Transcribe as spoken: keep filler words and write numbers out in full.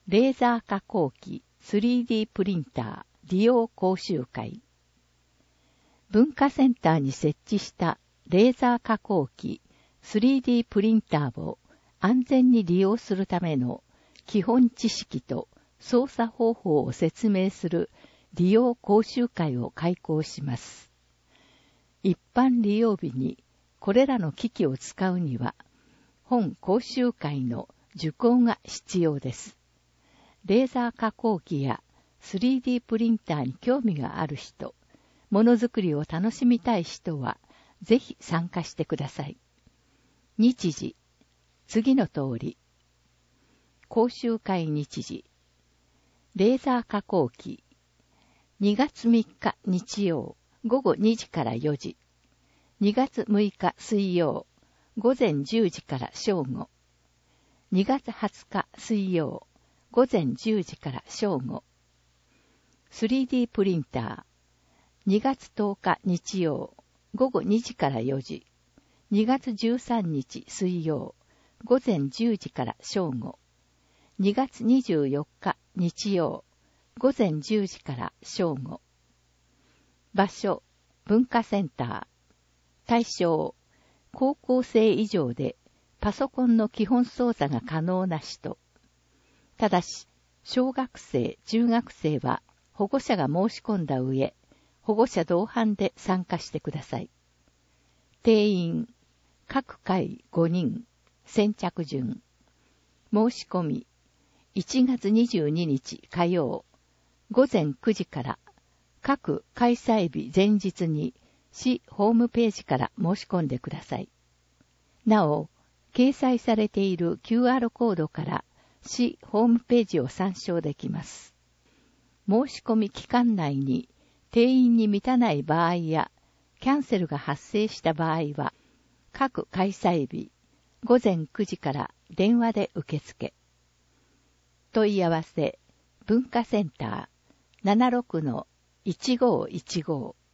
レーザー加工機 スリーディー プリンター利用講習会。文化センターに設置したレーザー加工機 スリーディー プリンターを安全に利用するための基本知識と操作方法を説明する利用講習会を開講します。一般利用日にこれらの機器を使うには、本講習会の受講が必要です。レーザー加工機や スリーディー プリンターに興味がある人、ものづくりを楽しみたい人は、ぜひ参加してください。日時、次の通り。講習会日時。レーザー加工機。にがつみっか日曜、午後にじからよじ。にがつむいか水曜、午前じゅうじから正午。にがつはつか水曜、午前じゅうじから正午。スリーディー プリンター。にがつとおか日曜、午後にじからよじ。にがつじゅうさんにち水曜、午前じゅうじから正午。にがつにじゅうよっか日曜、午前じゅうじから正午。場所、文化センター。対象、高校生以上でパソコンの基本操作が可能な人。ただし、小学生、中学生は保護者が申し込んだ上、保護者同伴で参加してください。定員、各回ごにん、先着順。申し込み、いちがつにじゅうににち火曜、午前くじから、各開催日前日に市ホームページから申し込んでください。なお、掲載されている キューアール コードから市ホームページを参照できます。申し込み期間内に定員に満たない場合や、キャンセルが発生した場合は、各開催日、午前くじから電話で受付。問い合わせ、文化センター ななじゅうろくのいちごーいちごー